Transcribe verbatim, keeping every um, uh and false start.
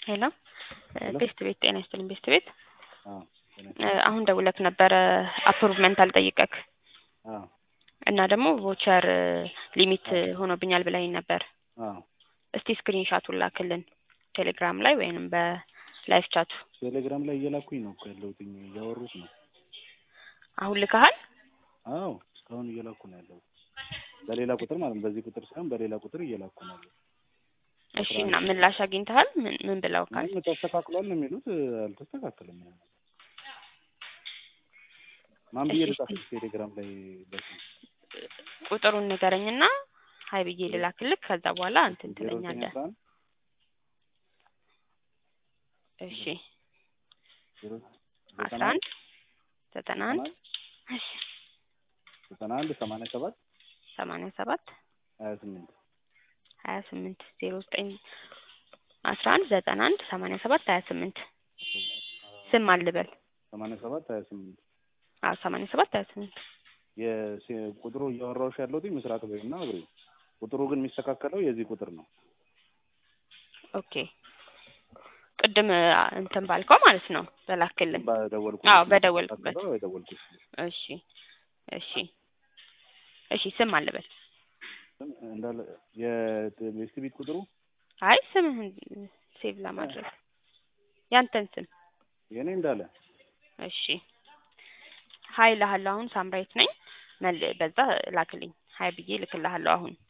ሄሎ ሄሎ ቤስት ቤት ጤና ይስጥልኝ ቤስት ቤት አዎ ጤና ይስጥልኝ አሁን ደውለክ ነበረ አፕሩቭመንት አልጠይቀክ አዎ እና ደግሞ ቮቸር ሊሚት አዎ ሆኖብኛል ብለኸኝ ነበር አዎ እስቲ ስክሪንሻቱን ላክልን ቴሌግራም ላይ ወይንም በላይቭ ቻቱ ቴሌግራም ላይ እየላኩኝ ነው እኮ ያለሁት እያወሩት ነው አሁን ልከሃል አዎ እስካሁን እየላኩ ነው ያለሁት በሌላ ቁጥር ማለት ነው በዚህ ቁጥር ሳይሆን በሌላ ቁጥር እየላኩ ነው ያለሁት እሺ እና ምላሽ አግኝተሃል ምን ምን ብለውካል ምን ተስተካክሏል ነው የሚሉት አልተስተካከለም ማን ብዬ ልጻፍልሽ ቴሌግራም ላይ በስም ቁጥሩን ንገረኝና ሀይ ብዬ ልላክልክ ከዛ በኋላ እንትን ትለኛለህ እሺ አስራ አንድ ዘጠና አንድ እሺ ዘጠና አንድ ሰማንያ ሰባት ሰማንያ ሰባት ሀያ ስምንት ሀያ ስምንት ዜሮ ዘጠኝ አስራ አንድ ዘጠና አንድ ሰማንያ ሰባት ሀያ ስምንት ስም አልበል ሰማንያ ሰባት ሀያ ስምንት አዎ ሰማንያ ሰባት ሀያ ስምንት የቁጥሩ እያወራሁሽ ያለሁት ምስራቅ በይና አብሬ ቁጥሩ ግን የሚስተካከለው የዚህ ቁጥር ነው ኦኬ ቅድም እንትን ባልከው ማለት ነው በላክልን በደወልኩ አዎ በደወልኩበት በደወልኩሽ እሺ እሺ እሺ ስም አልበል እንዳለ የቤስት ቤት ቁጥሩ አይ ስምህን ሴቭ ለማድረግ ያንተን ስም የኔ እንዳለ እሺ ሀይ እልሃለሁ አሁን ሳምራይት ነኝ በዛ ላክልኝ ሀይ ብዬ ልክልሃለሁ አሁን